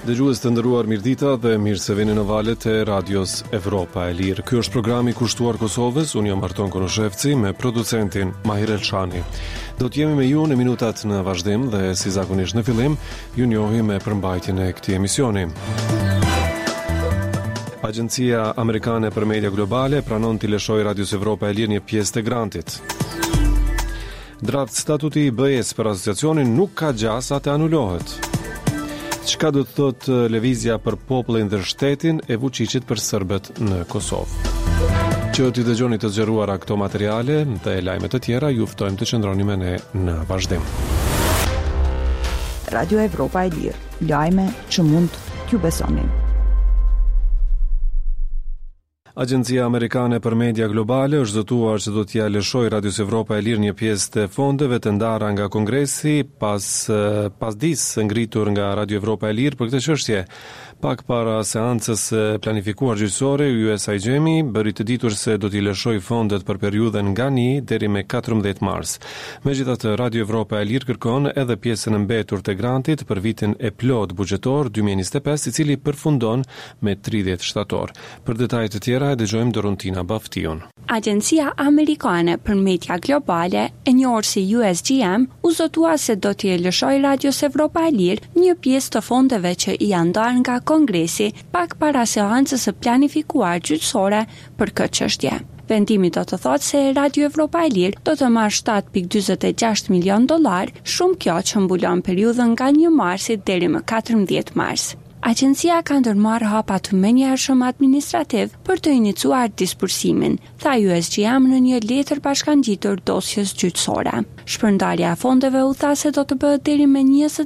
Dëgjues të nderuar, mirëdita dhe mirë se vini në valët e Radios Evropa e Lirë. Ky është programi kushtuar Kosovës. Unë jam Arton Konoshevci me producentin Mahir Elshani. Do të jemi me ju në minutat në vazhdim dhe si zakonisht në fillim, ju njohim me përmbajtjen e këtij emisioni. Agjencia Amerikane për Media Globale pranon t'i lëshojë Radios Evropa e Lirë një pjesë të grantit. Draft statuti i BE-s për asociacionin nuk ka gjasa të anulohet. Çka do të thotë lëvizja për popullin dhe shtetin e Vučićit për serbët në Kosovë. Që t'i dëgjoni të zgjeruara këto materiale dhe lajme të tjera, ju ftojmë të qëndroni me ne në vazhdim. Radio Evropa e Lirë, lajme që mund t'ju besonin. Agjencia Amerikane për Media Globale është zëtuar që do t'ja lëshojë Radios Evropa e Lirë një pjesë të fondeve të ndara nga Kongresi pas disë ngritur nga Radio Evropa e Lirë për këtë çështje. Pak para seancës planifikuar gjyqësore, USAGM bëri të ditur se do t'i lëshojë fondet për periudhën nga 1 deri me 14 mars. Megjithatë, Radio Evropa e Lirë kërkon edhe pjesën e mbetur të grantit për vitin e plot buxhetor 2025, i cili përfundon me 30 shtator. Për detaje të tjera e dëgjojmë Dorontina Baftion. Agjencia Amerikane për Media Globale, e njohur si USGM, u zotua se do t'i lëshojë Radios Evropa e Lirë një pjesë të fondeve që i janë ndarë nga Kongresi pak para seancës së planifikuar gjyqësore për këtë çështje. Vendimi do të thotë se Radio Evropa e Lirë do të marrë $7.46 milion, shumë kjo që mbulon periudhën nga 1 marsi deri më 14 mars. Agjencia ka ndërmarrë hapa të menjëhershëm administrativ për të iniciuar disbursimin, tha USGM në një letër bashkangjitur dosjes gjyqësore. Shpërndarja e fondeve u tha se do të bëhet deri me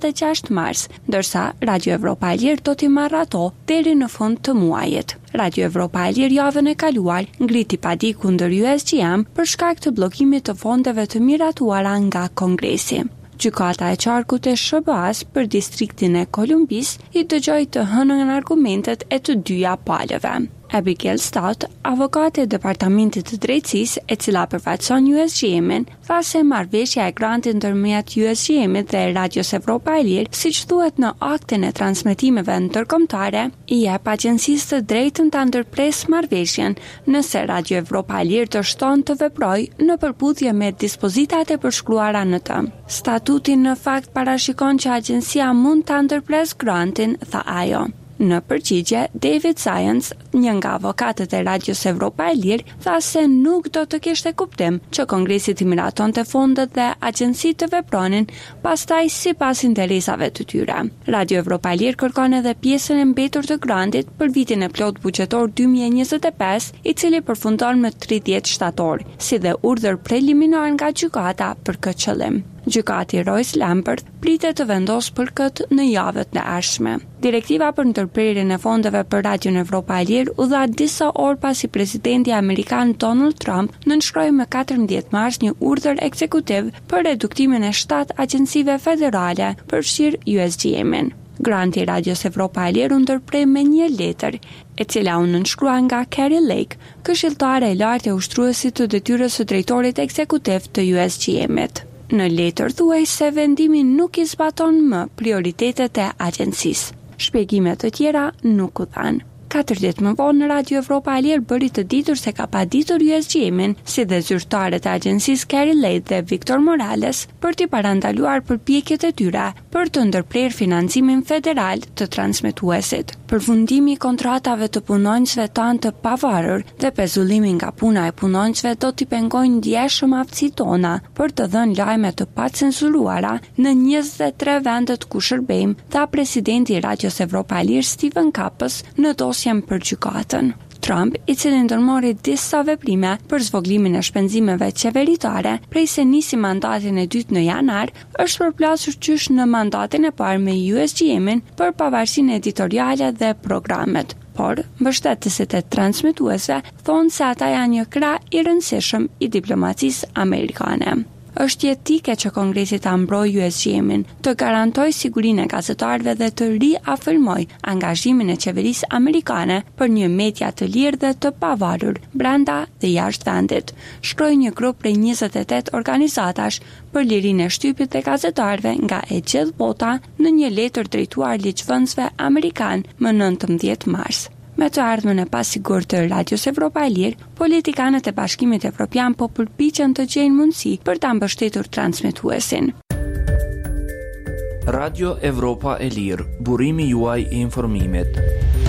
26 mars, ndërsa Radio Evropa e Lirë do t'i marrë ato deri në fund të muajit. Radio Evropa e Lirë javën e kaluar ngriti padi kundër USGM për shkak të bllokimit të fondeve të miratuara nga Kongresi. Gjykata e qarkut e SBA-s për distriktin e Kolumbis i dëgjoi të hënën argumentet e të dyja palëve. Abigail Stout, avokate e Departamentit të Drejtësisë, e cila përfaqëson USGM-in, tha se marrëveshja e grantit ndërmjet USGM-it dhe Radios Evropa e Lirë, siç thuhet në aktin e transmetimeve ndërkombëtare, i jep agjencisë të drejtën ta ndërpresë marrëveshjen nëse Radio Evropa e Lirë dështon të veprojë në përputhje me dispozitat e përshkruara në të. Statuti në fakt parashikon që agjencia mund ta ndërpresë grantin, tha ajo. Në përgjigje, David Zients, një nga avokatët e Radios Evropa e Lirë, tha se nuk do të kishte kuptim që Kongresi t'i miratonte fondet dhe agjencitë të vepronin pastaj sipas interesave të tyre. Radio Evropa e Lirë kërkon edhe pjesën e mbetur të grantit për vitin e plot buxhetor 2025, i cili përfundon me 30 shtator, si dhe urdhër preliminar nga gjykata për këtë qëllim. Gjykati Royce Lambert pritet të vendosë për këtë në javët e ardhshme. Direktiva për ndërprerjen e fondeve për Radion Evropa e Lirë u dha disa orë pasi presidenti amerikan Donald Trump nënshkroi më 14 mars një urdhër ekzekutiv për reduktimin e 7 agjencive federale, përfshirë USGM-in. Granti Radios Evropa e Lirë u ndërprej me një letër, e cila u nënshkrua nga Carrie Lake, këshilltare e lartë e ushtruesit të detyrës së drejtorit ekzekutiv të USGM-it. Në letër thuaj se vendimi nuk i zbaton më prioritetet e agjencisë. Shpjegime të tjera nuk u dhanë. 4 ditë më vonë, Radio Evropa e Lirë bëri të ditur se ka paditur USGM-in, si dhe zyrtarët e agjencisë Carrie Lake dhe Victor Morales, për t'i parandaluar përpjekjet e tyre për të ndërprerë financimin federal të transmetuesit. Përfundimi i kontratave të punonjësve tanë të pavarur dhe pezullimi nga puna e punonjësve do t'i pengojnë ndjeshëm aftësitë tona për të dhënë lajme të pacensuruara në 23 vendet ku shërbejmë, tha presidenti i Radios Evropa e Lirë Stephen Kapës në dosjen për gjykatën. Trump, i cili ndërmori disa veprime për zvoglimin e shpenzimeve qeveritare prej se nisi mandatin e dytë në janar, është përplasur qysh në mandatin e parë me USGM-in për pavarësinë editoriale dhe programet. Por, mbështetësit e transmetuesve thonë se ata janë një krah i rëndësishëm i diplomacisë amerikane. Është jetike që Kongresi ta mbrojë USGM-in, të garantojë sigurinë e gazetarëve dhe të riafirmojë angazhimin e qeverisë amerikane për një media të lirë dhe të pavarur brenda dhe jashtë vendit, shkroi një grup prej 28 organizatash për lirinë e shtypit të gazetarëve nga e gjithë bota në një letër drejtuar ligjvënësve amerikan më 19 mars. Me të ardhmen e pasigurt të Radios Evropa e Lirë, politikanët e Bashkimit Evropian po përpiqen të gjejnë mundësi për ta mbështetur transmetuesin. Radio Evropa e Lirë, burimi juaj i informimit.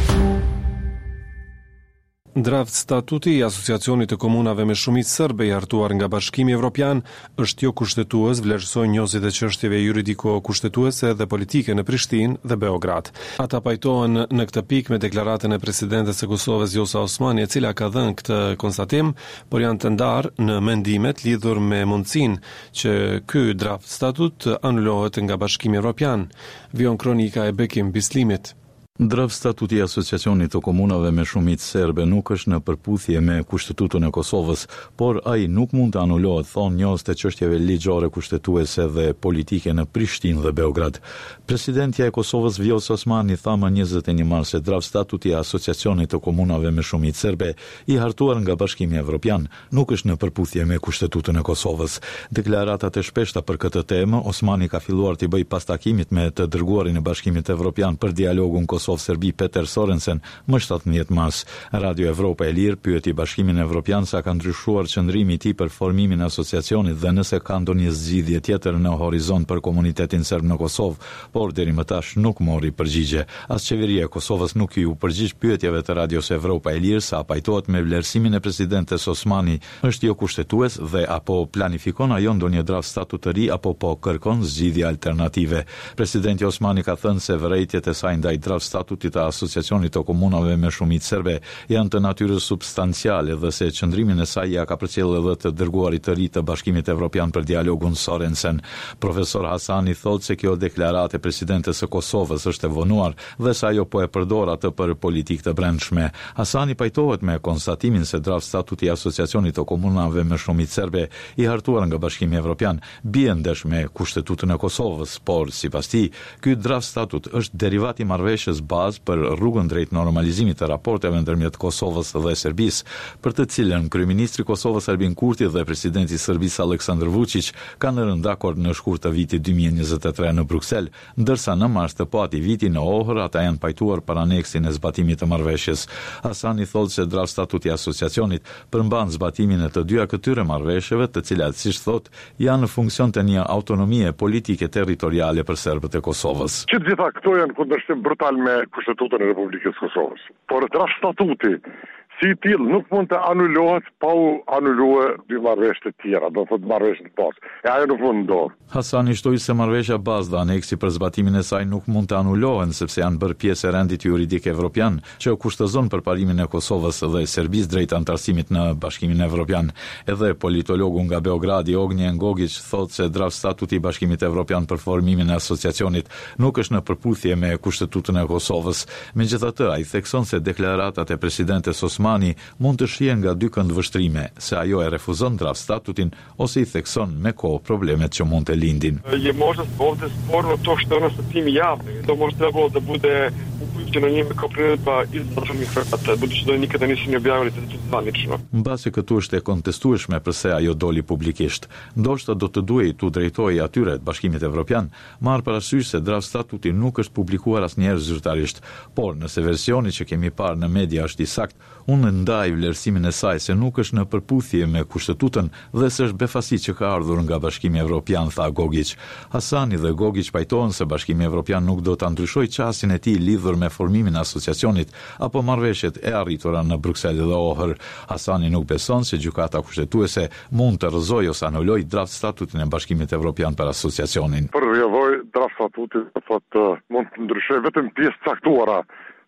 Draft statuti i Asociacionit të Komunave me Shumicë Serbe i hartuar nga Bashkimi Evropian është jo kushtetues, vlerësoi njohësit e çështjeve juridiko-kushtetuese dhe politike në Prishtinë dhe Beograd. Ata pajtohen në këtë pikë me deklaratën e presidentes së Kosovës Vjosa Osmani, e cila ka dhënë këtë konstatim, por janë të ndarë në mendimet lidhur me mundësinë që ky draft statut anulohet nga Bashkimi Evropian. Vion kronika e Bekim Bislimit. Draft statuti i Asociacionit të Komunave me Shumicë Serbe nuk është në përputhje me Kushtetutën e Kosovës, por ai nuk mund të anulohet, thonë njohës të çështjeve ligjore kushtetuese dhe politike në Prishtinë dhe Beograd. Presidentja e Kosovës Vjosa Osmani tha më 21 mars se draft statuti i Asociacionit të Komunave me Shumicë Serbe i hartuar nga Bashkimi Evropian nuk është në përputhje me Kushtetutën e Kosovës. Deklaratat e shpeshta për këtë temë, Osmani ka filluar t'i bëjë pas takimit me të dërguarin e Bashkimit Evropian për dialogun Kosovë-Serbi Peter Sorensen më 17 mars. Radio Evropa e Lirë pyeti Bashkimin Evropian sa ka ndryshuar qëndrimi i tij për formimin e asociacionit dhe nëse ka ndonjë zgjidhje tjetër në horizont për komunitetin serb në Kosovë, por deri më tash nuk mori përgjigje. As qeveria e Kosovës nuk i u përgjigj pyetjeve të Radios Evropa e Lirë sa pajtohet me vlerësimin e presidentes Osmani është jo kushtetues dhe apo planifikon ajo ndonjë draft statut të ri apo po kërkon zgjidhje alternative. Presidenti Osmani ka thënë se vërejtjet e saj ndaj draft statutit të Asociacionit të Komunave me Shumicë Serbe janë të natyrës substanciale dhe se qëndrimin e saj ja ka përcjellë edhe të dërguarit të ri të Bashkimit Evropian për dialogun Sorensen. Profesor Hasani thotë se kjo deklaratë e presidentes së Kosovës është e vonuar dhe se ajo po e përdor atë për politikë të brendshme. Hasani pajtohet me konstatimin se draft statuti i Asociacionit të Komunave me Shumicë Serbe i hartuar nga Bashkimi Evropian bie ndesh me Kushtetutën e Kosovës, por sipas tij, ky draft statut është derivat i marrëveshjes bazë për rrugën drejt normalizimit të raporteve ndërmjet Kosovës dhe Serbisë, për të cilën kryeministri i Kosovës Albin Kurti dhe presidenti i Serbisë Aleksandar Vučić kanë rënë dakord në shkurt të vitit 2023 në Bruksel, ndërsa në mars të pati viti në Ohër ata janë pajtuar për aneksin e zbatimit të marrëveshjes. Hasani thotë se draft statuti i asociacionit përmban zbatimin e të dyja këtyre marrëveshjeve, të cilat, siç thotë, janë në funksion të një autonomie politike territoriale për serbët e Kosovës. Që gjitha këto janë kundërshtim brutal me Kushtetutën e Republikës Kosovës. Por draft statuti si i tillë nuk mund të anulohet pa u anulue dy marrëveshje të tjera, do të thotë marrëveshje të pastë. E ajo nuk mund ndodh. Hasani shtoi se marrëveshja bazë dhe aneksi për zbatimin e saj nuk mund të anulohen sepse janë bërë pjesë e rendit juridik evropian që kushtozon përparimin e Kosovës dhe Serbisë drejt antarësimit në Bashkimin Evropian. Edhe politologu nga Beogradi Ognjen Gogić thotë se draft statuti i Bashkimit Evropian për formimin e asociacionit nuk është në përputhje me Kushtetutën e Kosovës. Megjithatë, ai thekson se deklaratat e presidentes Osmani mund të shihen nga dy këndvështrime, se ajo e refuzon draft statutin ose i thekson me kohë problemet që mund të lindin. Je možda ovdje sporno to što ono sa tim javnim. To možda trebalo da bude uključeno njime kao primjedba iz državnih vrata, budući da nikada nisu ni objavili to zvanično. Mbasi këtu është e kontestueshme pse ajo doli publikisht. Ndoshta do të duhej tu drejtohej atyre të Bashkimit Evropian, marr parasysh se draft statuti nuk është publikuar asnjëherë zyrtarisht, por nëse versioni që kemi parë në media është i saktë, unë ndaj vlerësimin e saj se nuk është në përputhje me Kushtetutën dhe se është befasi që ka ardhur nga Bashkimi Evropian, tha Gogić. Hasani dhe Gogić pajtohen se Bashkimi Evropian nuk do ta ndryshojë çastin e tij lidhur me formimin e asociacionit apo marrëveshjet e arritura në Bruksel dhe Ohër. Hasani nuk beson se gjykata kushtetuese mund të rrëzojë ose anulojë draft statutin e Bashkimit Evropian për asociacionin. Për rrjedhoj draft statutit, thotë mund të ndryshojë vetëm pjesë caktuara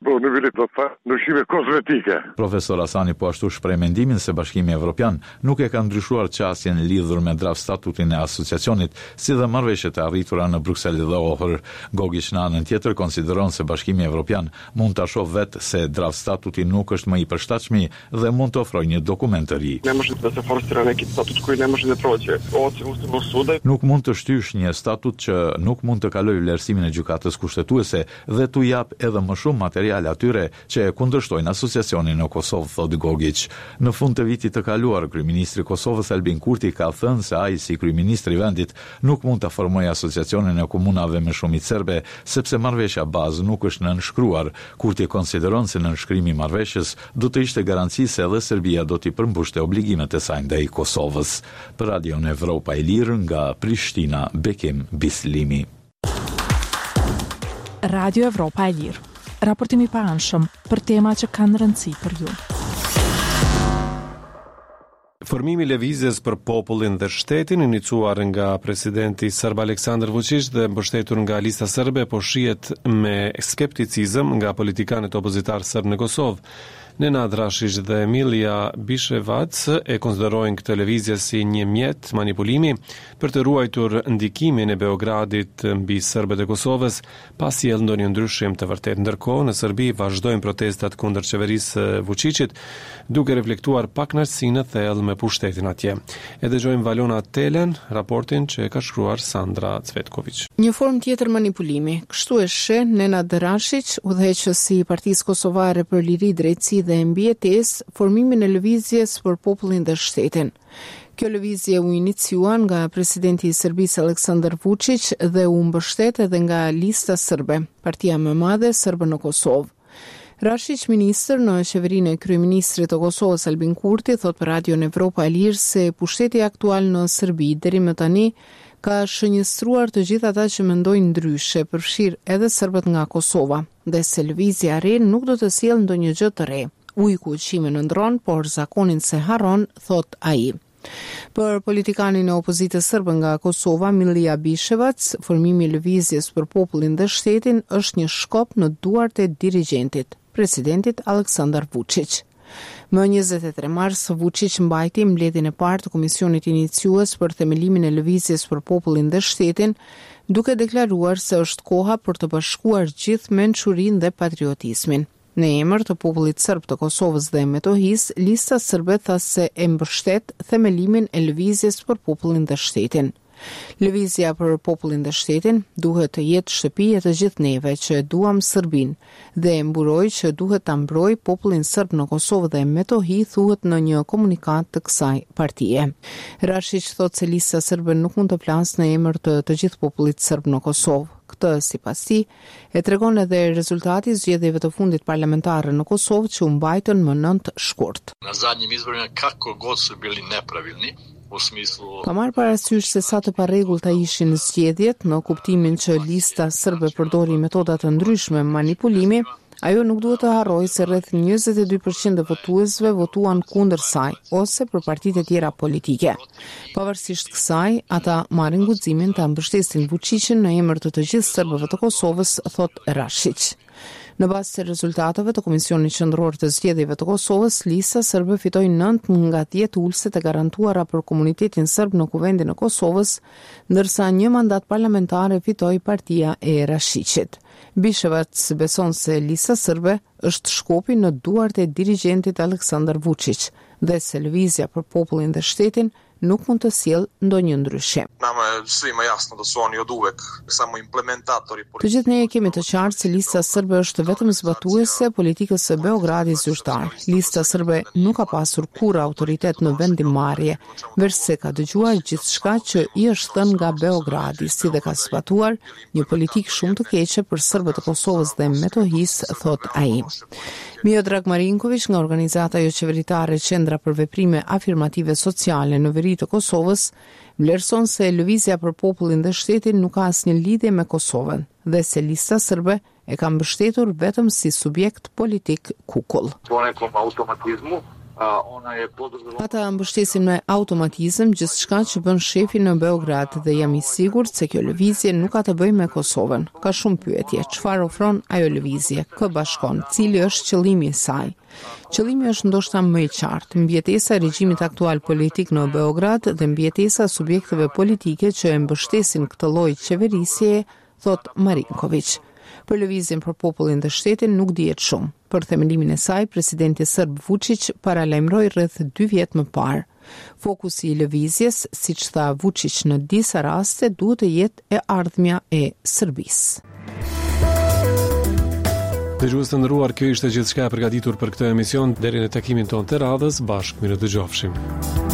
nivelit do të thënë ndryshime kozmetike. Profesor Asani po ashtu shpreh mendimin se Bashkimi Evropian nuk e ka ndryshuar çështjen lidhur me draft statutin e asociacionit, si dhe marrëveshjet e arritura në Bruksel dhe Ohër. Gogiç në anën tjetër konsideron se Bashkimi Evropian mund ta shohë vetë se draft statuti nuk është më i përshtatshëm dhe mund të ofrojë një dokument të ri. Nuk mund të shtysh një statut që nuk mund të kalojë vlerësimin e gjykatës kushtetuese dhe t'u jap edhe më shumë materiale atyre që e kundërshtojnë asociacionin në Kosovë, thot Gogiç. Në fund të vitit të kaluar, kryeministri i Kosovës Albin Kurti ka thënë se ai si kryeministri i vendit nuk mund ta formojë asociacionin e komunave me shumicë serbe, sepse marrëveshja bazë nuk është nënshkruar. Kurti konsideron se nënshkrimi i marrëveshjes do të ishte garanci se edhe Serbia do t'i përmbushte obligimet e saj ndaj Kosovës. Për Radion Evropa e Lirë nga Prishtina, Bekim Bislimi. Radio Evropa e Lirë. Raportimi i paranshëm për tema që kanë rëndësi për ju. Formimi i lëvizjes për popullin dhe shtetin, iniciuar nga presidenti serb Aleksandar Vučić dhe mbështetur nga lista serbe, po shihet me skepticizëm nga politikanët opozitar serb në Kosovë. Nenad Rashić dhe Emilija Bishevac e konsiderojnë këtë lëvizje si një mjet manipulimi për të ruajtur ndikimin e Beogradit mbi serbët e Kosovës, pasi sjell ndonjë ndryshim të vërtetë. Ndërkohë, në Serbi vazhdojnë protestat kundër qeverisë Vučićit, duke reflektuar pakënaqësinë e thellë me pushtetin atje. E dëgjojmë Valona Telen, raportin që e ka shkruar Sandra Cvetković. Një formë tjetër manipulimi. Kështu e sheh Nenad Rashić, udhëheqësi i Partisë Kosovare për Liri, Drejtësi dhe mbijetesë, formimin e lëvizjes për popullin dhe shtetin. Kjo lëvizje u iniciua nga presidenti i Serbisë Aleksandar Vučić dhe u mbështet edhe nga lista serbe, partia më e madhe serbe në Kosovë. Rashić, ministër në qeverinë e kryeministrit të Kosovës Albin Kurti, thot për Radion Evropa e Lirë se pushteti aktual në Serbi deri më tani ka shënjestruar të gjithë ata që mendojnë ndryshe, përfshirë edhe serbët nga Kosova, dhe se lëvizja e re nuk do të sjellë ndonjë gjë të re. Ujku ushqimin ndron, por zakonin se harron, thot ai. Për politikanin e opozitës serbe nga Kosova, Emilija Bishevac, formimi i lëvizjes për popullin dhe shtetin është një shkop në duart e dirigjentit, presidentit Aleksandar Vučić. Më 23 mars, Vučić mbajti mbledhjen e parë të komisionit iniciues për themelimin e lëvizjes për popullin dhe shtetin, duke deklaruar se është koha për të bashkuar gjithë mençurinë dhe patriotizmin. Në emër të popullit serb të Kosovës dhe Metohisë, lista serbe tha se e mbështet themelimin e lëvizjes për popullin dhe shtetin. Lëvizja për popullin dhe shtetin duhet të jetë shtëpi e të gjithë neve që duam Serbinë dhe e mburoj që duhet ta mbroj popullin serb në Kosovë dhe Metohi, thuhet në një komunikat të kësaj partie. Rashić thotë se lista serbe nuk mund të flasë në emër të gjithë popullit serb në Kosovë. Këtë, sipas tij, e tregon edhe rezultati i zgjedhjeve të fundit parlamentare në Kosovë që u mbajtën më 9 shkurt. Na zadnjim izborima kako god su bili nepravilni, ka marrë parasysh se sa të parregullta ishin zgjedhjet, në kuptimin që lista serbe përdori metoda të ndryshme manipulimi, ajo nuk duhet të harrojë se rreth 22% e votuesve votuan kundër saj ose për partitë e tjera politike. Pavarësisht kësaj, ata marrin guximin ta mbështesin Vučićin në emër të gjithë serbëve të Kosovës, thot Rashić. Në bazë të rezultateve të Komisionit Qendror të Zgjedhjeve të Kosovës, lista serbe fitoi 9 nga 10 ulëset e garantuara për komunitetin serb në kuvendin e Kosovës, ndërsa një mandat parlamentar e fitoi partia e Rashićit. Bishevac beson se lista serbe është shkopi në duart e dirigjentit Aleksandar Vučić dhe se lëvizja për popullin dhe shtetin nuk mund të sjellë ndonjë ndryshim. Të gjithë ne kemi të qartë se lista serbe është vetëm zbatuese politikës së Beogradit zyrtar. Lista serbe nuk ka pasur kurrë autoritet në vendimmarrje, veçse ka dëgjuar gjithçka që i është thënë nga Beogradi, si dhe ka zbatuar një politikë shumë të keqe për serbët e Kosovës dhe Metohisë, thot ai. Miodrag Marinković nga organizata jo qeveritare Qendra për veprime afirmative sociale në veri të Kosovës vlerëson se lëvizja për popullin dhe shtetin nuk ka asnjë lidhje me Kosovën dhe se lista serbe e ka mbështetur vetëm si subjekt politik kukull. Ata mbështesin me automatizëm gjithçka që bën shefi në Beograd dhe jam I sigurt se kjo lëvizje nuk ka të bëjë me Kosovën. Ka shumë pyetje. Çfarë ofron ajo lëvizje? Kë bashkon? Cili është qëllimi I saj? Qëllimi është ndoshta më I qartë, mbjetesa e regjimit aktual politik në Beograd dhe mbjetesa subjekteve politike që e mbështesin këtë lloj qeverisjeje, thot Marinković. Për lëvizjen për popullin dhe shtetin nuk dihet shumë. Për themelimin e saj, presidenti serb Vučić paralajmëroi rreth 2 vjet më parë. Fokusi I lëvizjes, siç tha Vučić në disa raste, duhet të jetë e ardhmja e Serbisë. Dëgjues të nderuar, kjo ishte gjithçka e përgatitur për këtë emision. Deri në takimin tonë të radhës, bashkë mirë dëgjofshim.